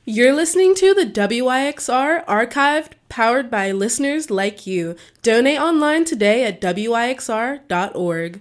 You're listening to the WYXR Archived, powered by listeners like you. Donate online today at wyxr.org.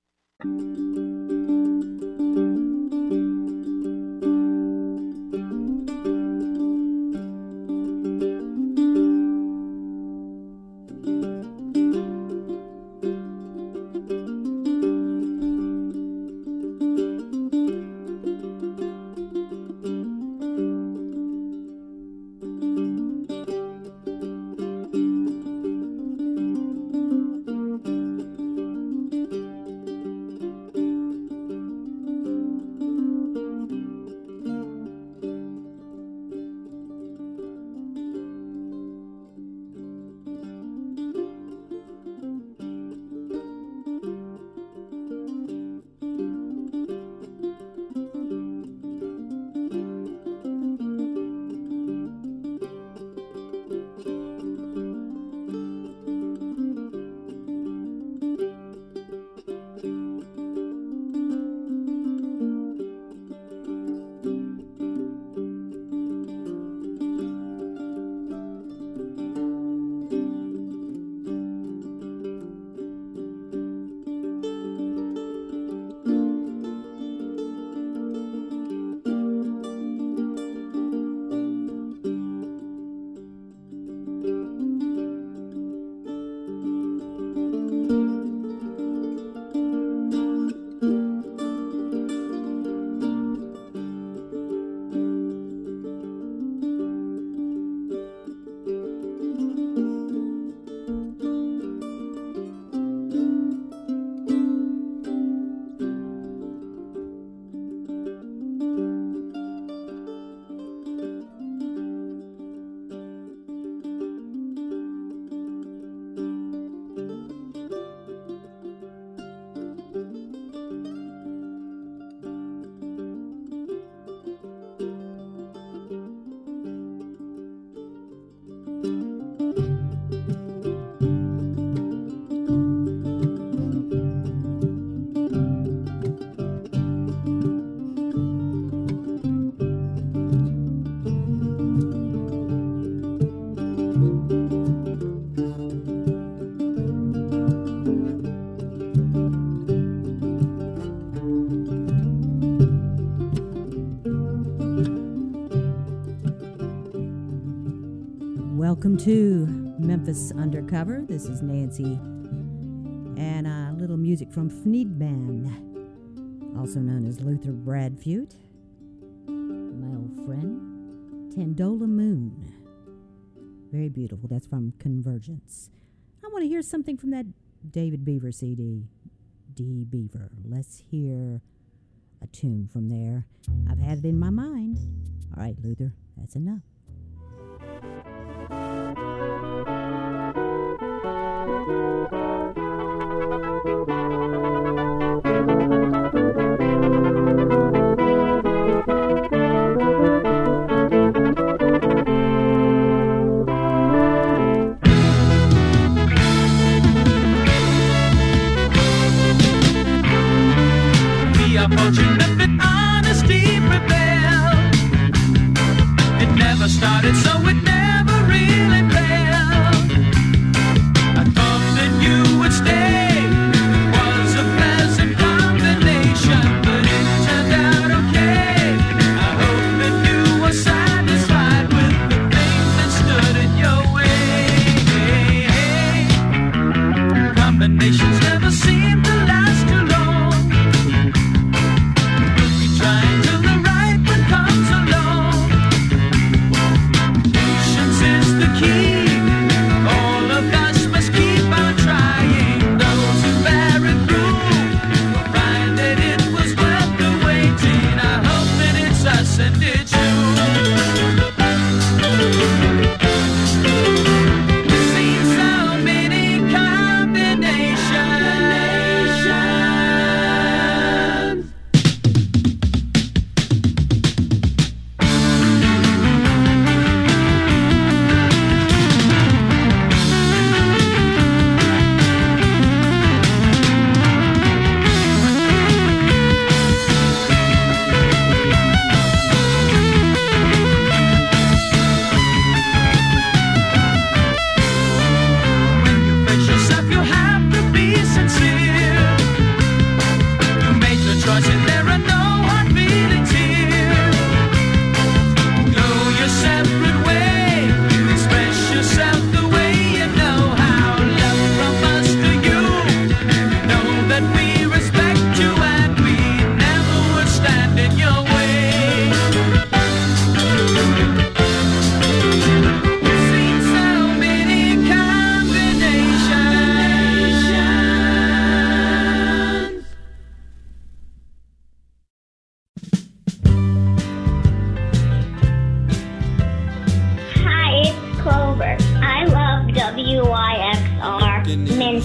Welcome to Memphis Undercover. This is Nancy, and a little music from Fneedman, also known as Luther Bradfute, my old friend, Tandola Moon. Very beautiful. That's from Convergence. I want to hear something from that David Beaver CD, D. Beaver. Let's hear a tune from there. I've had it in my mind. All right, Luther, that's enough. We are fortunate that honesty prevailed. It never started, so it never really failed. I thought that you would stay. It was a pleasant combination, but it turned out okay. I hope that you were satisfied with the things that stood in your way. Combinations never seem to last too long. Try until the right one comes along.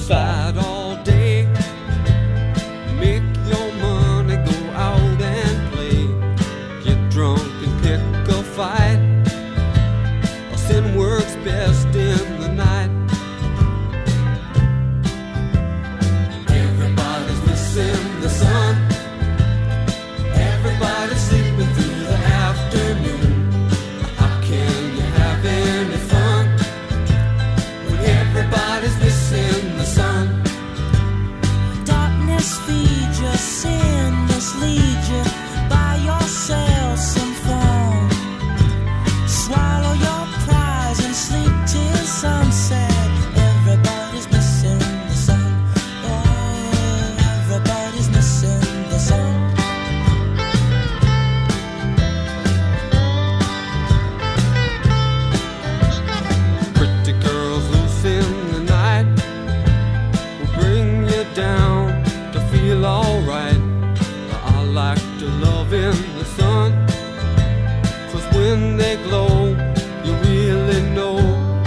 fight all day. Make your money, go out and play. Get drunk and pick a fight. Sin works best in the night. Everybody's missing the sun. Everybody's sleeping through the afternoon. How can you have any fun when everybody's missing the sun? Darkness feeds you, sin mislead you. Buy yourself some fun. Swallow your prize and sleep till sunset. Everybody's missing the sun. Oh, everybody's missing the sun. Pretty girls loose in the night will bring you down to feel alright. I like to love in the sun, 'cause when they glow, you really know.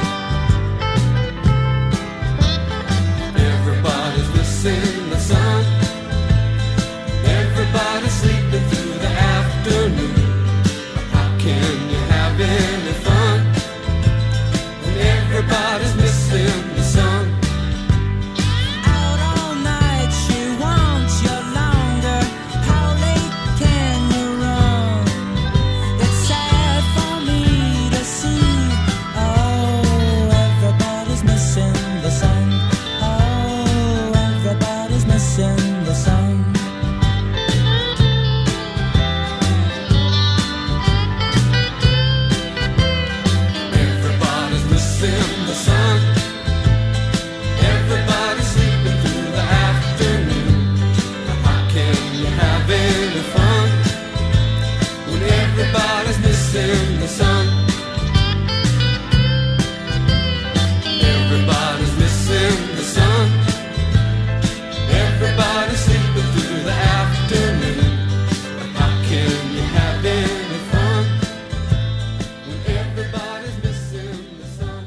Everybody's missing the sun. Everybody's sleeping through the afternoon. How can you have any fun when everybody's missing the sun? Out all night, she wants you longer. How late can you run? It's sad for me to see. Oh, everybody's missing the sun. Oh, everybody's missing the sun. Everybody's missing the sun. Everybody's sleeping through the afternoon. How can you have any fun when everybody's missing the sun? Everybody's missing the sun. Everybody's sleeping through the afternoon. How can you have any fun when everybody's missing the sun?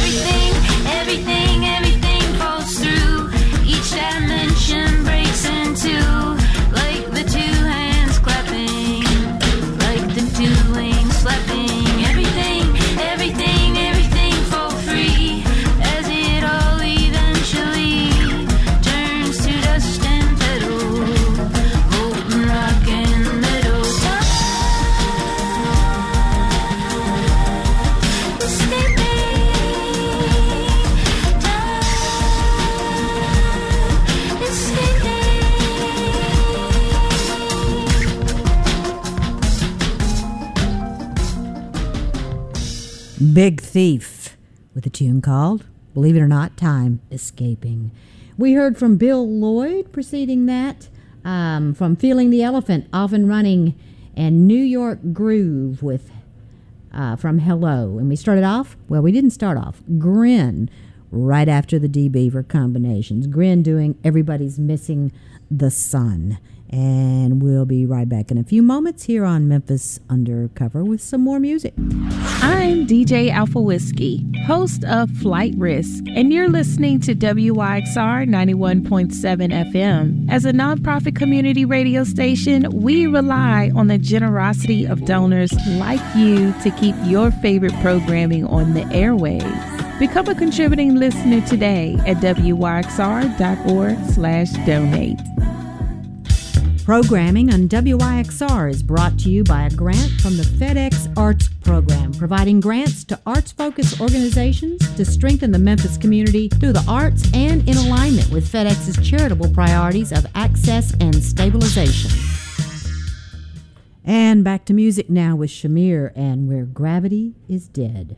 Everything falls through. Each dimension breaks in two, like the two hands clapping, like the two wings flapping. Everything fall free, as it all eventually turns to dust and petal, molten rock in the middle. Big Thief with a tune called, believe it or not, Time Escaping. We heard from Bill Lloyd preceding that, from Feeling the Elephant, Off and Running, and New York Groove with from Hello. And we started off, well, we didn't start off, Grin, right after the D. Beaver combinations. Grin doing Everybody's Missing the Sun. And we'll be right back in a few moments here on Memphis Undercover with some more music. I'm DJ Alpha Whiskey, host of Flight Risk, and you're listening to WYXR 91.7 FM. As a nonprofit community radio station, we rely on the generosity of donors like you to keep your favorite programming on the airwaves. Become a contributing listener today at wyxr.org/donate. Programming on WYXR is brought to you by a grant from the FedEx Arts Program, providing grants to arts-focused organizations to strengthen the Memphis community through the arts and in alignment with FedEx's charitable priorities of access and stabilization. And back to music now with Shamir and Where Gravity is Dead.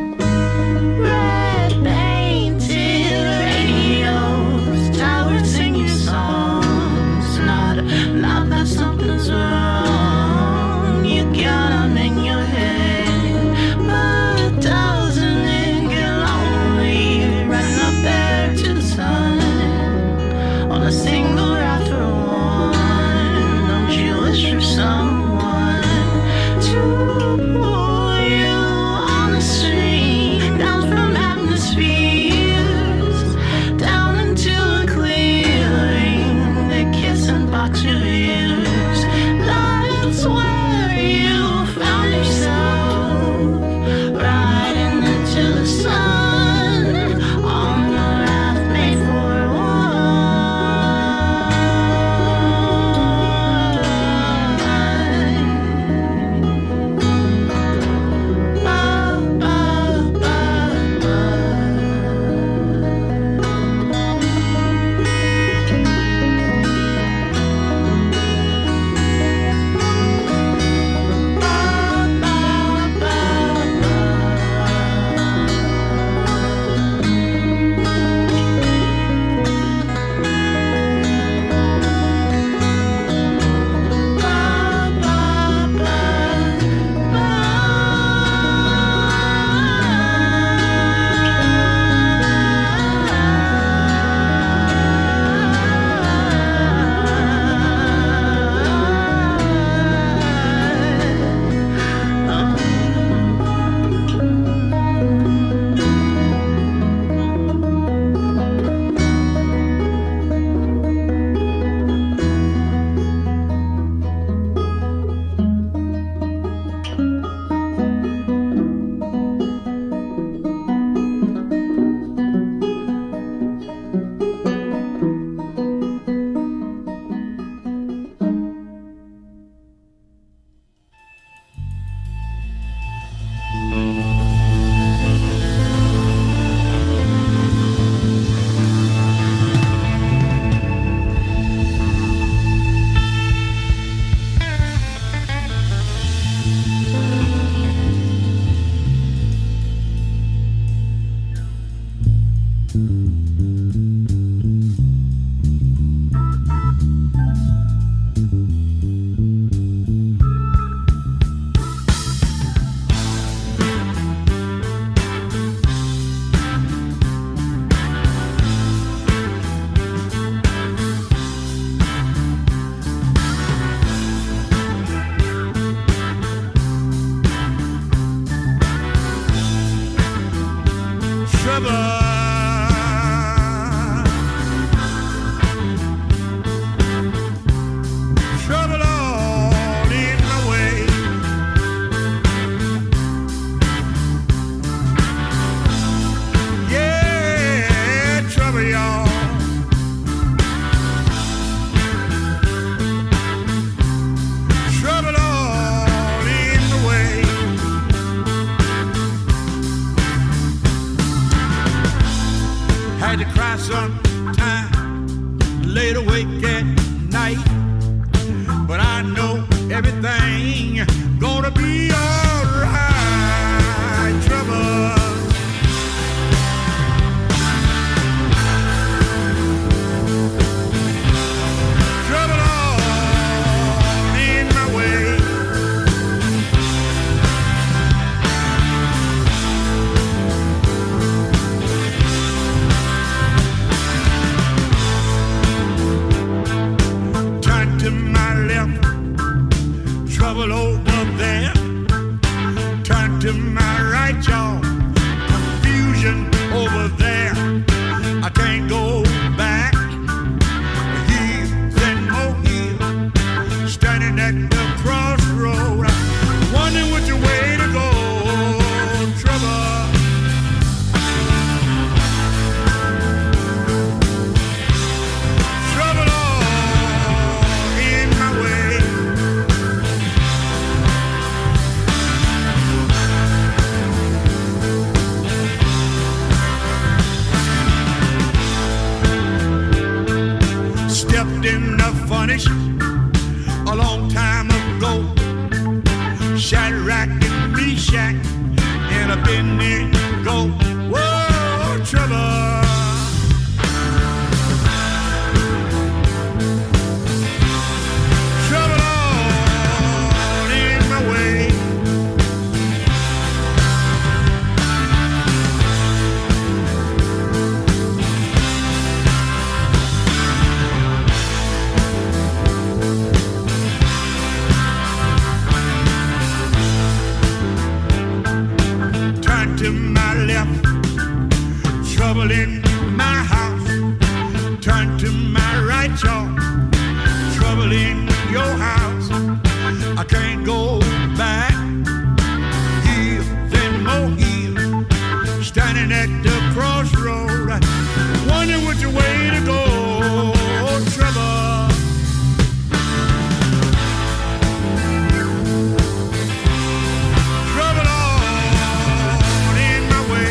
Red painted radios, towers singing. trouble all in my way. Yeah, trouble, y'all. Trouble all in the way. Had to cry sometime, laid awake at night. But I know everything gonna be alright. Trouble. Trouble all in my way. Turn to my left, trouble over there. Turn to my right, y'all, confusion over there. I can't go back. Here, then more here, standing at the crossroad, wondering which way to go. Trouble. Trouble all in my way. Stepped in the furnace a long time ago. Shadrach and Meshach and Abednego. Whoa, trouble. Trouble all in my way. Turn to my left, trouble in my house. Turn to my right, y'all, trouble in your house. I can't go back. Here, then more here, standing at the crossroad, wondering which way to go. Trouble. Trouble all in my way.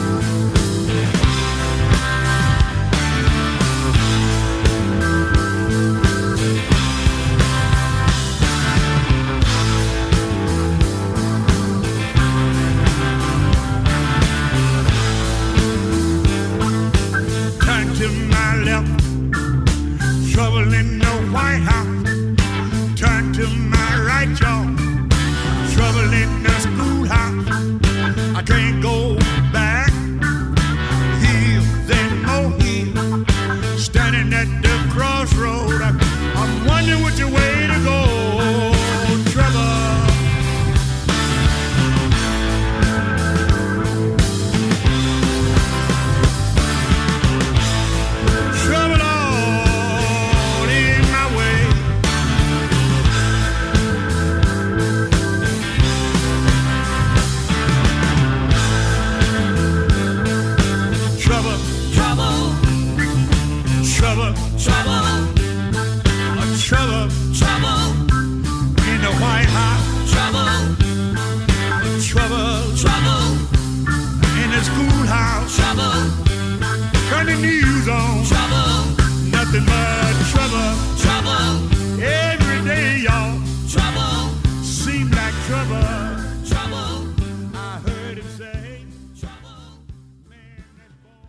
Turn to my left, trouble in the White House. Turn to my right, y'all, trouble in the schoolhouse. I can't go back. Here, then more here, standing at the crossroad, I'm wondering which way to go. Trouble. Trouble all in my way. Trouble, trouble, trouble, trouble, trouble, trouble in the White House. Trouble, trouble, trouble in the schoolhouse. Trouble, turn the news on. Trouble, nothing but trouble. Trouble, every day, y'all. Trouble, seem like trouble. Trouble, I heard him say. Trouble, man, that's born.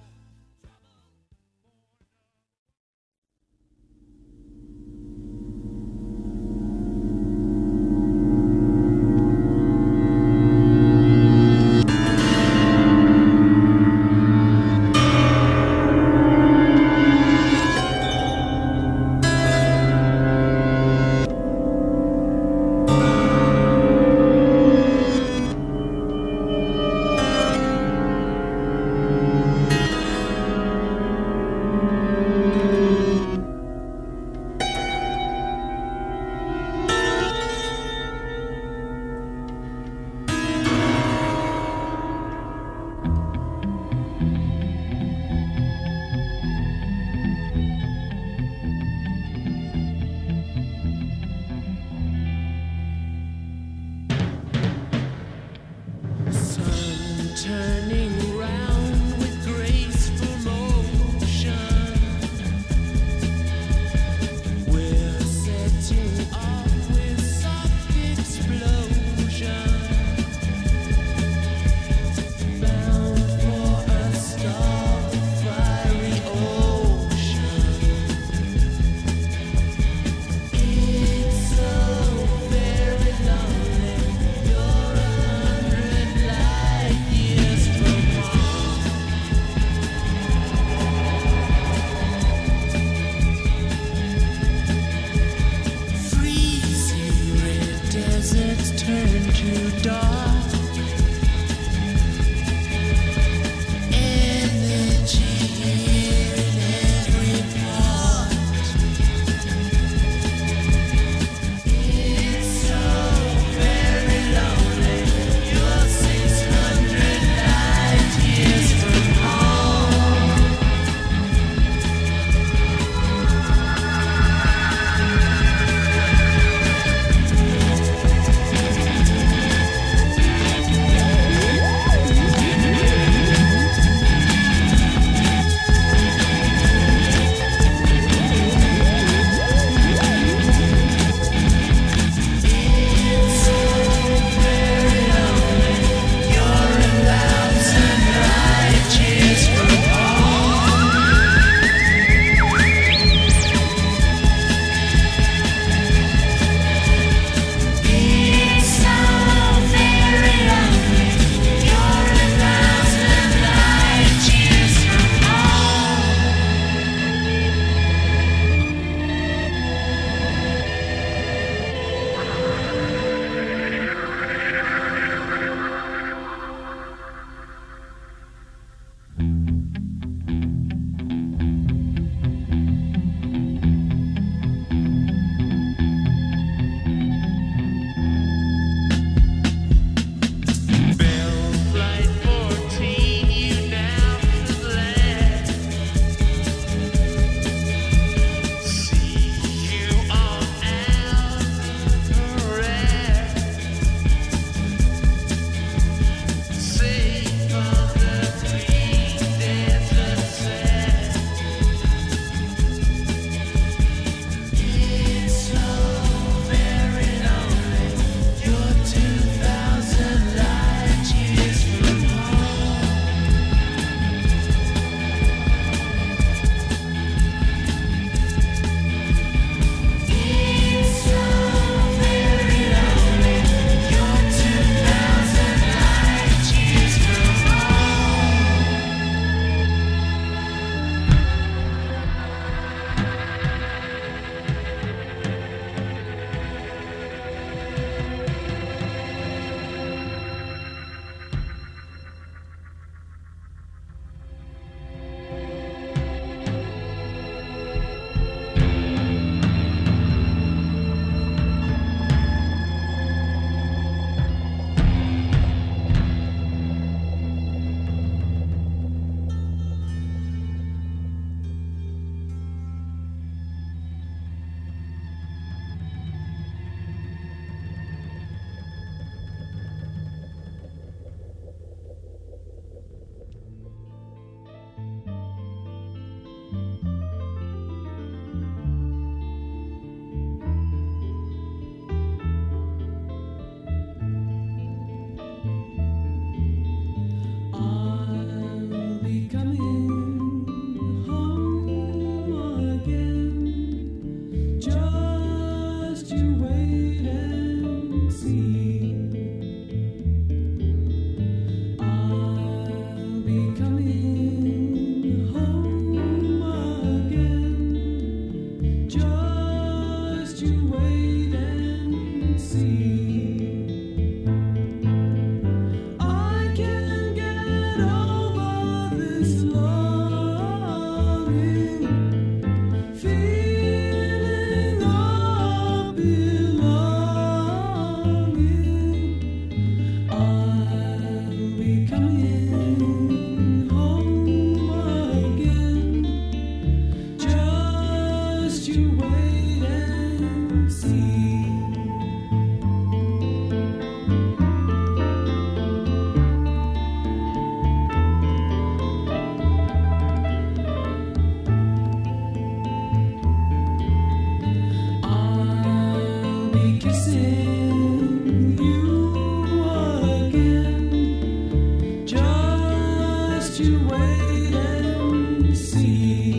Just you wait and see.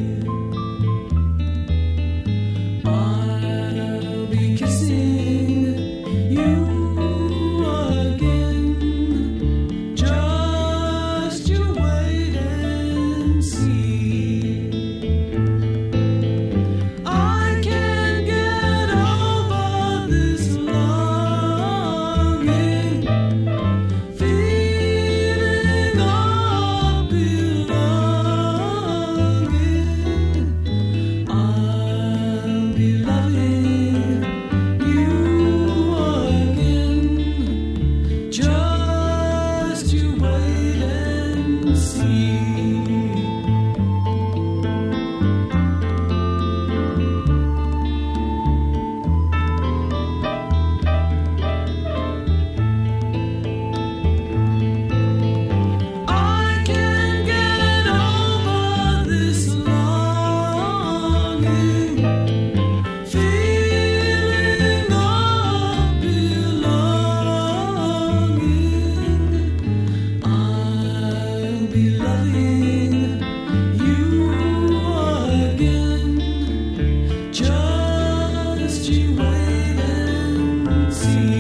I'll be kissing you again. Just you wait and see. I can't get over this longing, feeling of belonging. I'll be loving you again. Just you wait and see. I can't get over this longing, feeling of belonging. I'll be loving you again. Just you wait and see.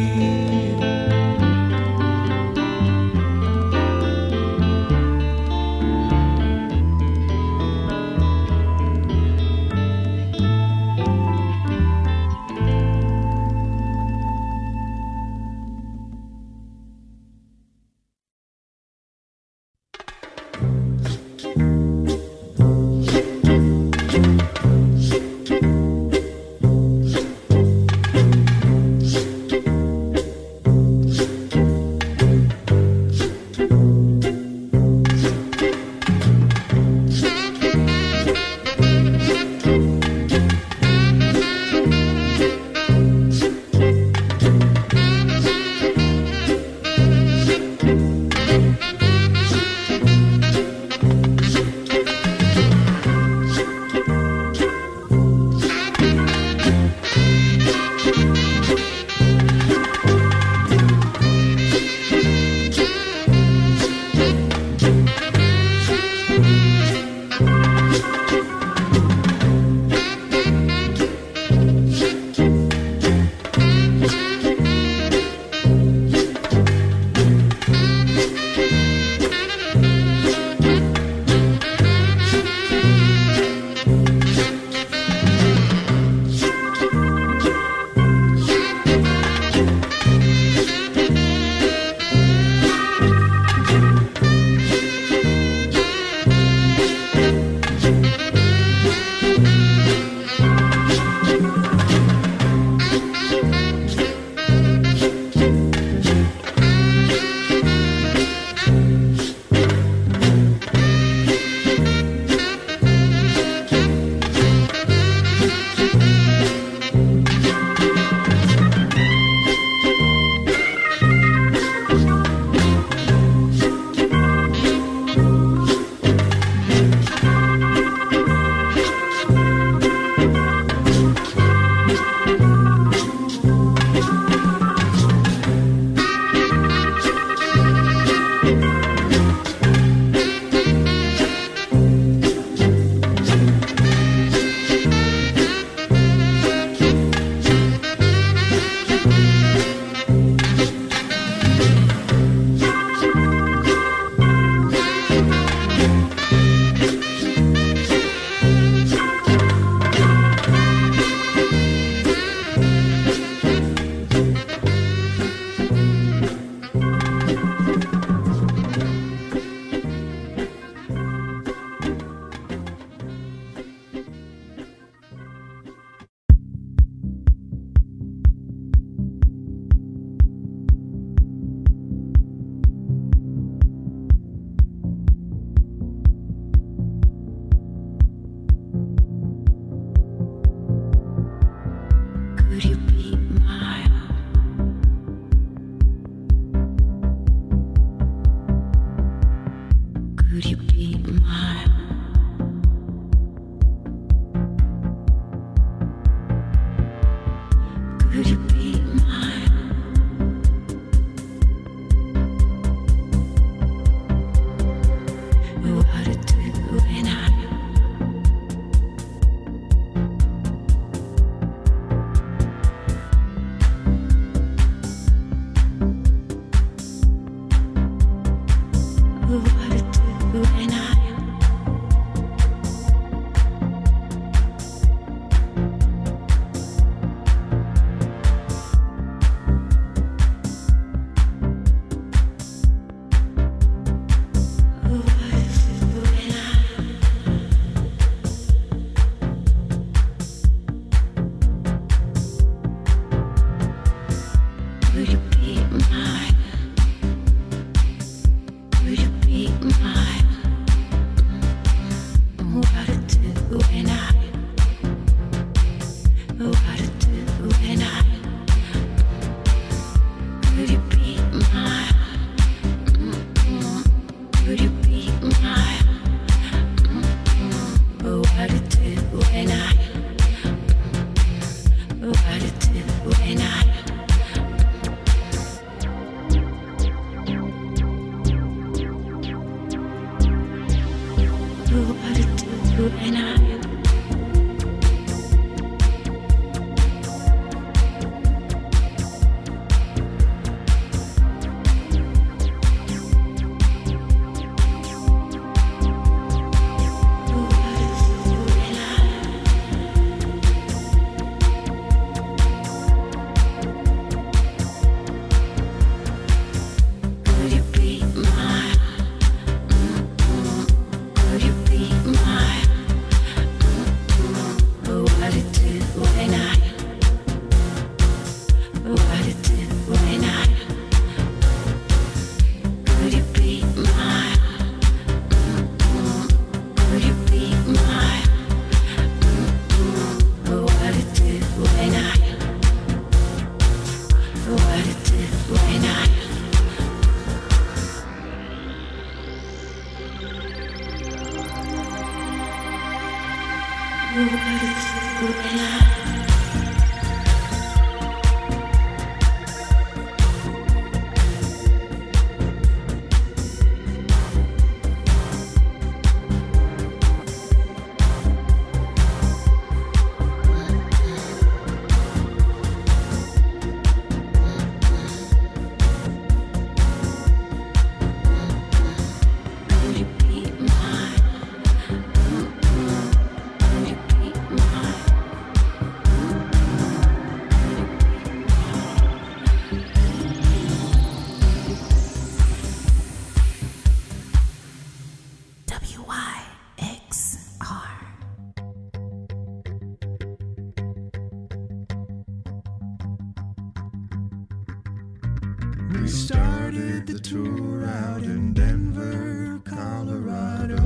We started the tour out in Denver, Colorado.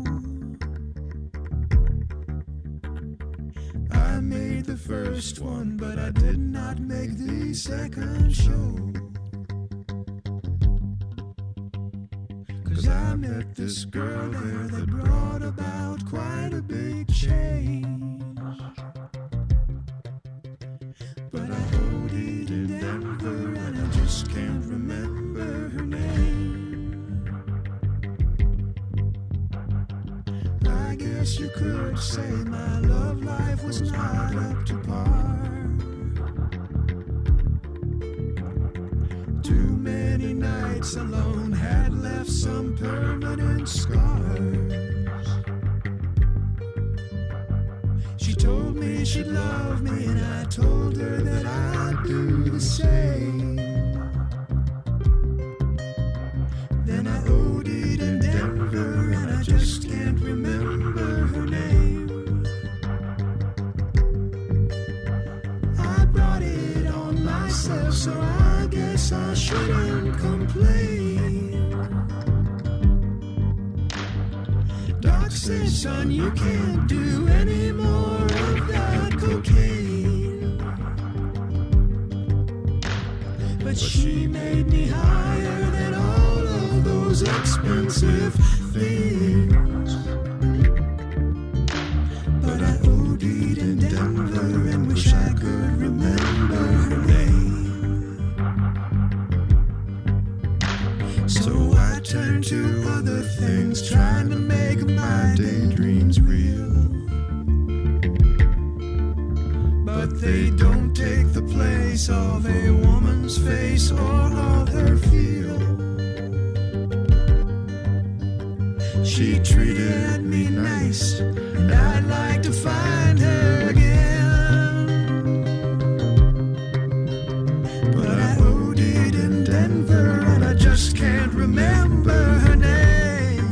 I made the first one, but I did not make the second show. 'Cause I met this girl there that brought about quite a big change. But I OD'd in Denver and I just can't remember her name. I guess you could say my love life was not up to par. Too many nights alone had left some permanent scars. She told me she'd love me and I told her that I'd do the same. Then I OD'd in Denver and I just can't remember her name. I brought it on myself, so I guess I shouldn't complain. Doc said, son, you can't do any more of that cocaine. But she made me higher than all of those expensive things. But I OD'd in Denver and wish I could remember her name. So I turned to other things, trying to make my daydreams real. But they don't take the place of a woman's face or of her feel. She treated me nice, and I'd like to find her again. But I OD'd in Denver and I just can't remember her name.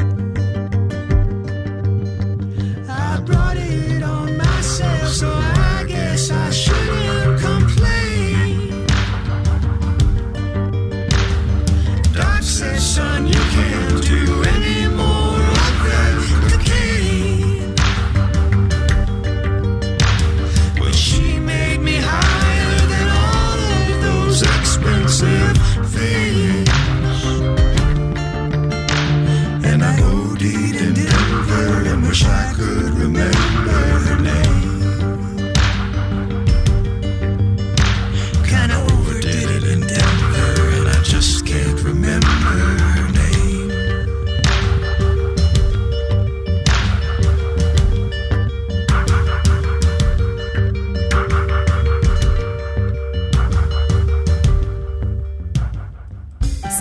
I brought it on myself, so I guess I shouldn't complain. Doc said, son, you can't do any more of that cocaine. But she made me higher than all of those expensive things.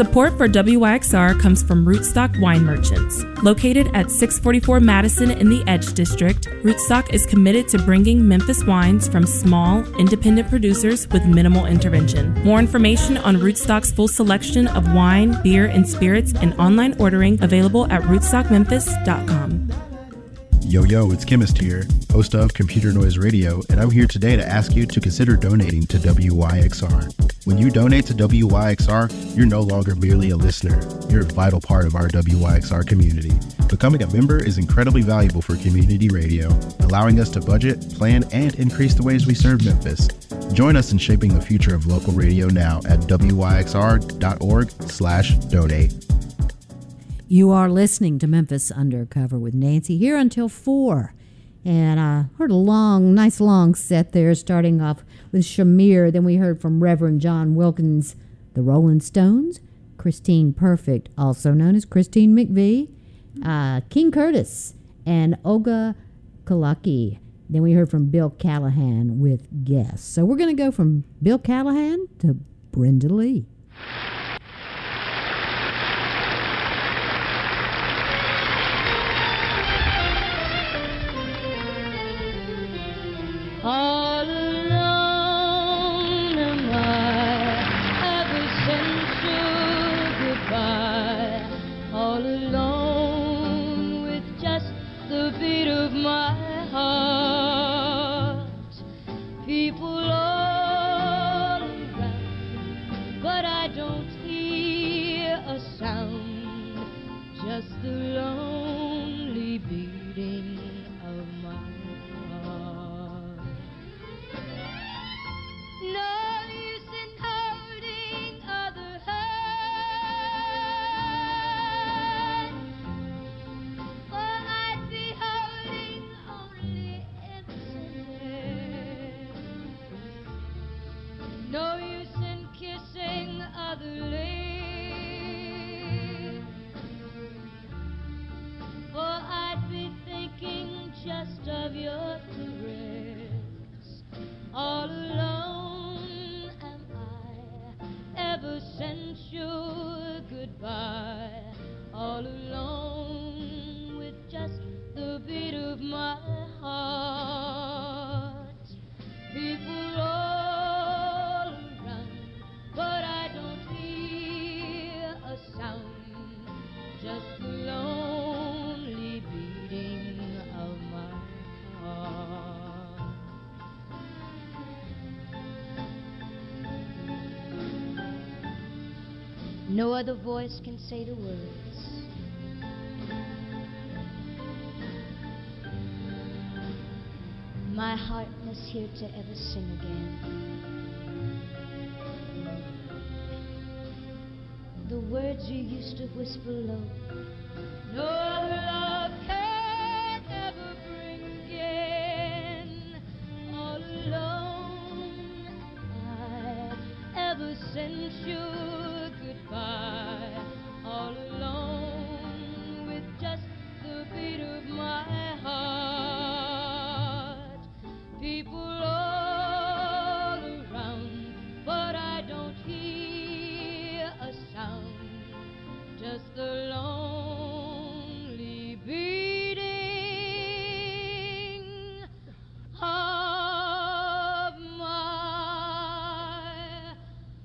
Support for WYXR comes from Rootstock Wine Merchants. Located at 644 Madison in the Edge District, Rootstock is committed to bringing Memphis wines from small, independent producers with minimal intervention. More information on Rootstock's full selection of wine, beer, and spirits and online ordering available at rootstockmemphis.com. Yo, it's Chemist here, host of Computer Noise Radio, and I'm here today to ask you to consider donating to WYXR. When you donate to WYXR, you're no longer merely a listener. You're a vital part of our WYXR community. Becoming a member is incredibly valuable for community radio, allowing us to budget, plan, and increase the ways we serve Memphis. Join us in shaping the future of local radio now at wyxr.org/donate. You are listening to Memphis Undercover with Nancy here until 4. And I heard a nice long set there, starting off with Shamir. Then we heard from Reverend John Wilkins, the Rolling Stones, Christine Perfect, also known as Christine McVie, King Curtis, and Olga Kalaki. Then we heard from Bill Callahan with Guess. So we're going to go from Bill Callahan to Brenda Lee. All alone am I, ever since your goodbye. All alone with just the beat of my heart. People all around, but I don't hear a sound. Just the lonely beating of my heart. No use in holding other hands, for I'd be holding only emptiness. No use in kissing other lips, for I'd be thinking just of your caress. All alone am I, ever since your goodbye. All alone with just the beat of my heart. People all around, but I don't hear a sound. Just the lonely beating of my heart. No other voice can say the words. My heart must hear to ever sing again. The words you used to whisper low. No other love can ever bring again. All alone am I, ever since your goodbye. All alone with just the beat of my heart. People all around, but I don't hear a sound. Just the lonely beating of my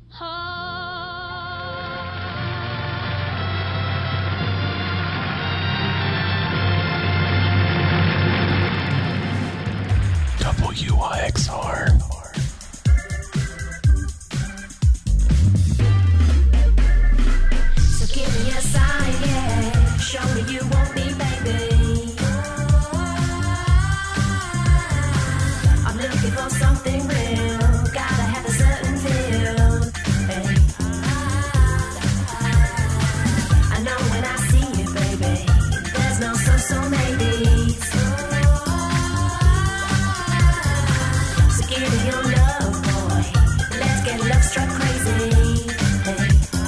WYXR. So give me a sign, yeah. Show me you want me, baby. I'm looking for something real. Gotta have a certain feel. Hey. I know when I see you, baby, there's no so maybes. So give me your love, boy. Let's get love struck crazy. Hey.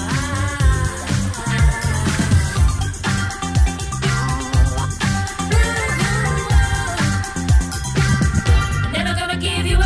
Never gonna give you up.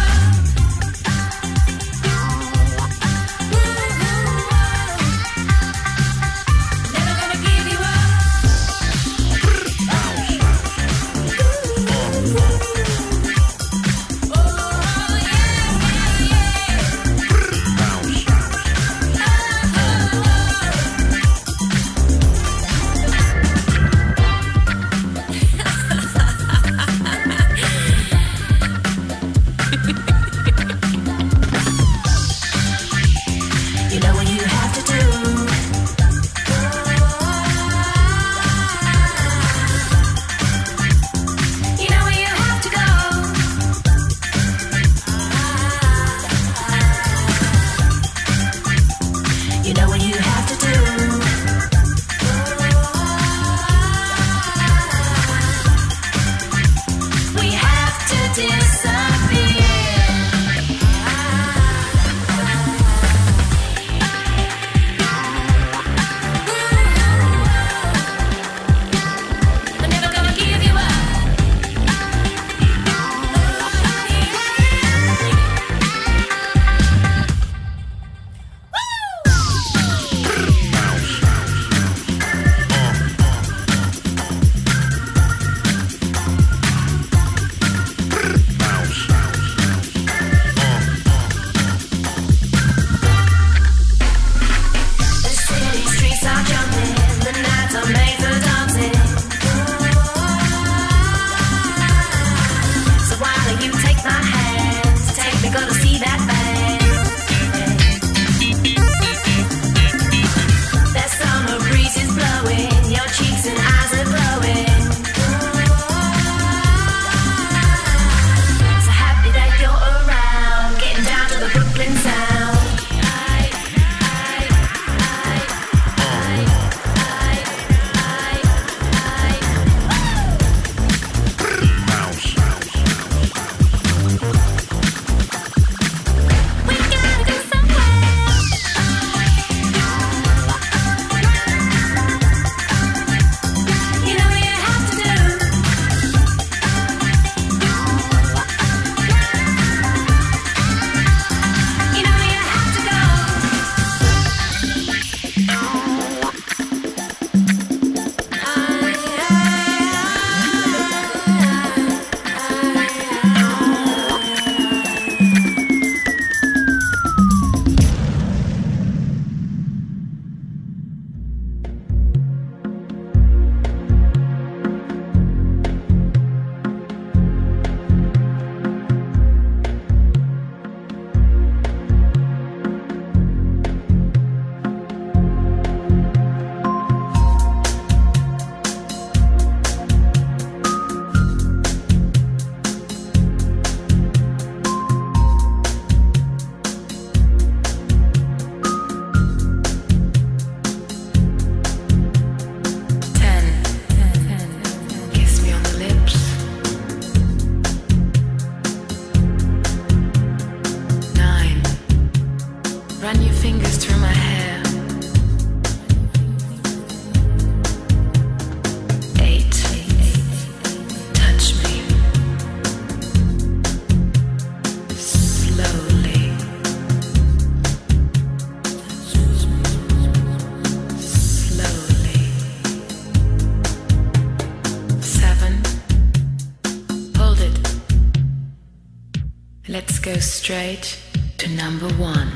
go straight to number one.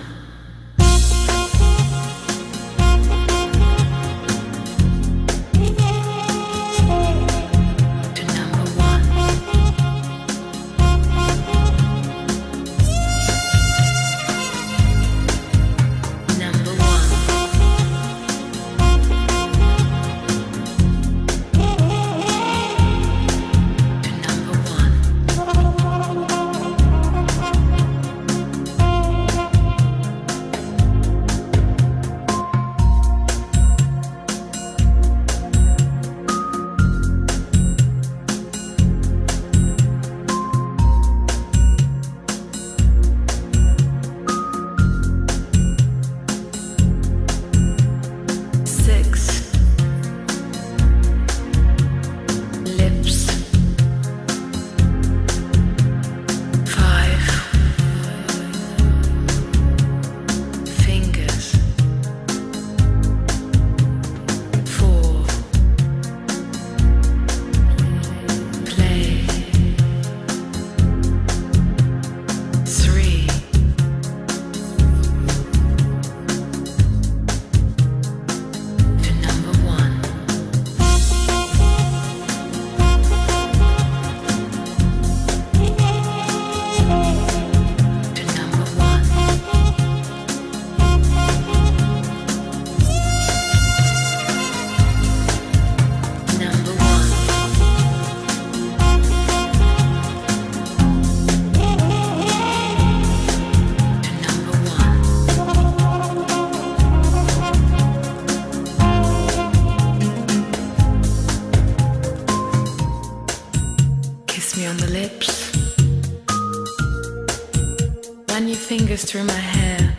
Through my hair,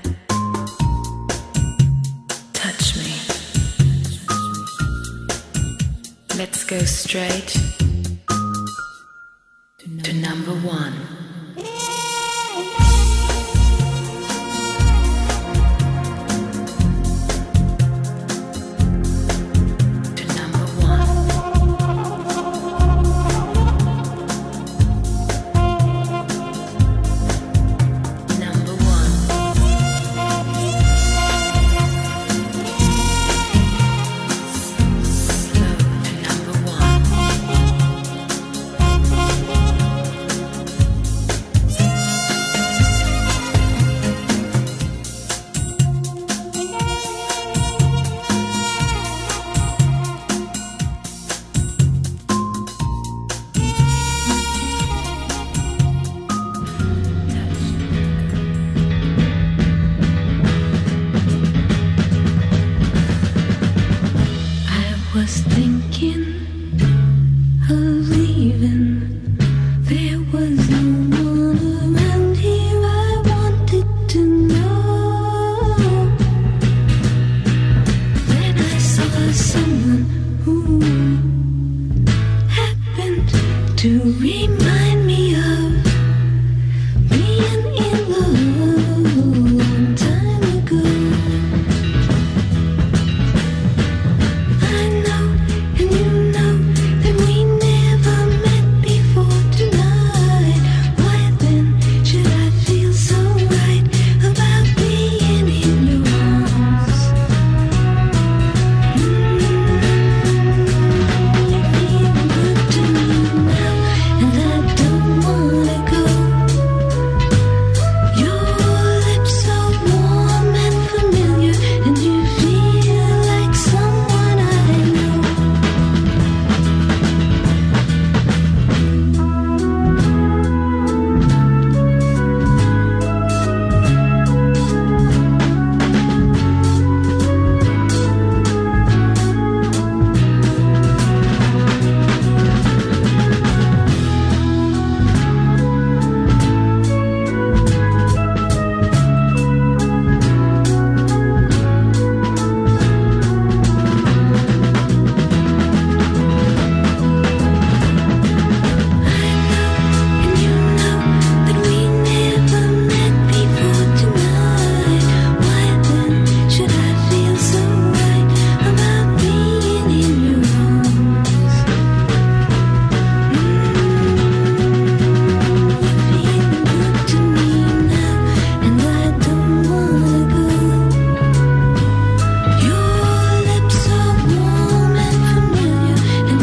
touch me. Let's go straight to number one. Was thinking of leaving